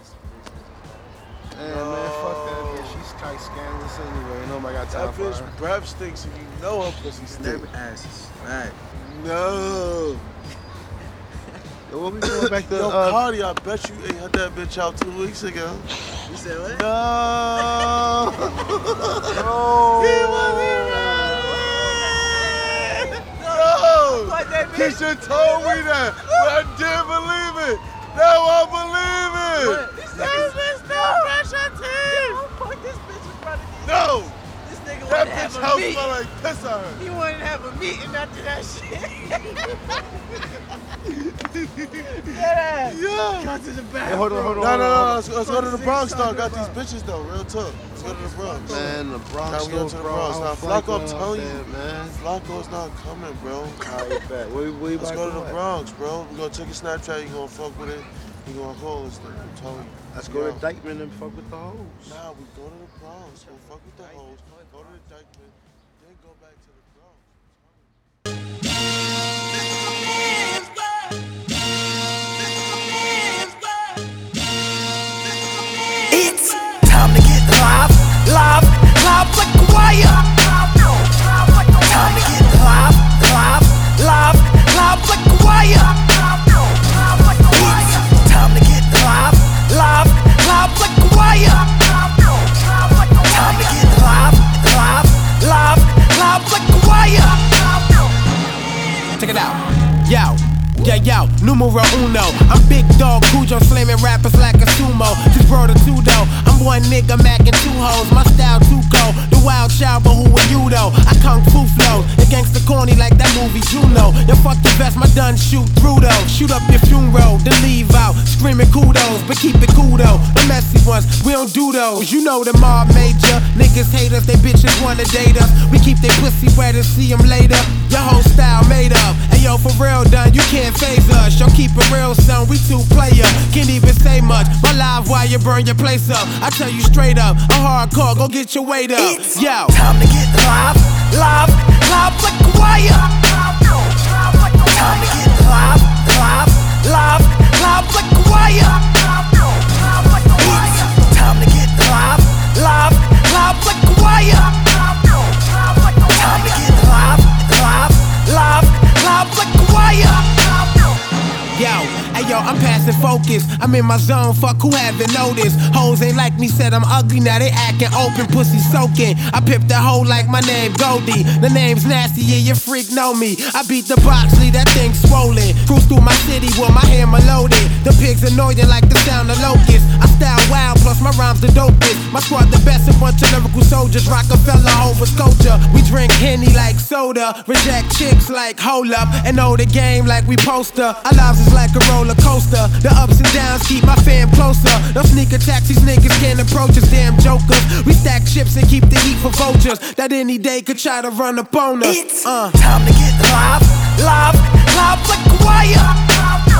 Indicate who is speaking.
Speaker 1: Hey, man, fuck that bitch. She's tight scandalous anyway. Nobody got time
Speaker 2: That
Speaker 1: for
Speaker 2: bitch
Speaker 1: her.
Speaker 2: breath stinks and you know her pussy stink.
Speaker 3: That ass is fat.
Speaker 2: No.
Speaker 1: Yo, what we going back to?
Speaker 2: Yo, Cardi, I bet you ain't had that bitch out 2 weeks ago.
Speaker 3: You said what?
Speaker 2: No.
Speaker 1: No.
Speaker 2: Keisha told me that, but I didn't believe it. Now I believe it. This bitch still brush her teeth.
Speaker 3: Fuck this bitch in front of you.
Speaker 2: No.
Speaker 3: This nigga
Speaker 2: That
Speaker 3: wanted to
Speaker 2: bitch
Speaker 3: have a
Speaker 2: house
Speaker 3: meeting.
Speaker 2: smell like piss on her.
Speaker 3: He wanted to have a meeting after that shit. Yeah. Go to the back.
Speaker 1: Hey, hold on.
Speaker 2: No, let's go to the Bronx though. Got these bitches though, real talk. Let's go to the Bronx.
Speaker 1: Man, the Bronx.
Speaker 2: Now we go to the Bronx. Now Flacco, I'm telling you,
Speaker 1: man.
Speaker 2: Flacco's not coming, bro.
Speaker 1: Alright, bet. Where
Speaker 2: Let's go to the Bronx, bro. We're gonna take a Snapchat, you gonna fuck with it. You gonna call us thing, I'm telling you.
Speaker 1: Let's go to Dykeman and fuck with the hoes.
Speaker 2: Nah, we go to the Bronx, go fuck with the hoes, go to the Dykeman, then go back to the Bronx.
Speaker 4: It's time to get live like a wire. Time to get live like a wire. It's time to get live like a wire. Time to get live like a wire.
Speaker 5: Check it out. Yo, numero uno. I'm big dog Cujo, slamming rappers like a sumo. Just bro to two though. I'm one nigga macking two hoes. My style too cold. The wild child, but who are you though? I kung fu flow. The gangsta corny like that movie Juno. Yo, fuck the best, my done shoot through though. Shoot up your funeral, then leave out. Screaming kudos, but keep it cool though. The messy ones, we don't do those. You know the mob major. Niggas hate us, they bitches wanna date us. We keep their pussy wet and see them later. Your whole style made up. Hey yo, for real done, you can't phase us. Yo, keep it real, son, we two player. Can't even say much. My live while you burn your place up. I tell you straight up, I'm hardcore, go get your weight up.
Speaker 4: It's
Speaker 5: Yo,
Speaker 4: time to get live like a wire. Time to get live like a wire. It's time to get live like a wire. Time to get live like a wire.
Speaker 5: yo, I'm passing focus. I'm in my zone, fuck who haven't noticed. Hoes ain't like me, said I'm ugly, now they acting open, pussy soaking. I pipped the hoe like my name Goldie. The name's nasty, yeah, your freak know me. I beat the Boxley, that thing swollen. Cruise through my city with my hammer loaded. The pigs annoying like the sound of locusts. I style wild, plus my rhymes the dopest. My squad the best, a bunch of lyrical soldiers. Rockefeller, over culture. We drink Henny like soda. Reject chicks like hold up. And know the game like we poster. Our lives is like a roller coaster. The ups and downs keep my fam closer. No sneak attacks, these niggas can't approach us, damn jokers. We stack chips and keep the heat for vultures that any day could try to run up on us.
Speaker 4: It's time to get live like a wire.